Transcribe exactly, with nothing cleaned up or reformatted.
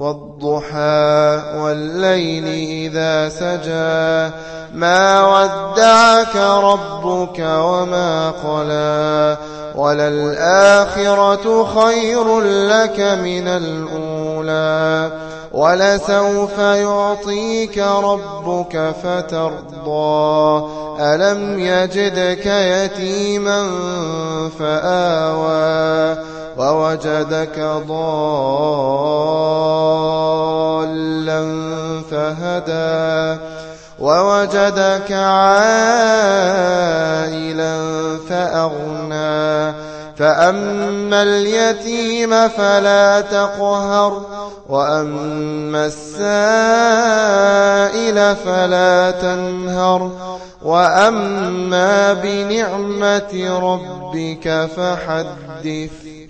والضحى والليل إذا سجى ما ودعك ربك وما قلى وللآخرة خير لك من الأولى ولسوف يعطيك ربك فترضى ألم يجدك يتيما فآوى ووجدك ضالا فهدى ووجدك عائلا فأغنى فأما اليتيم فلا تقهر وأما السائل فلا تنهر وأما بنعمة ربك فحدث.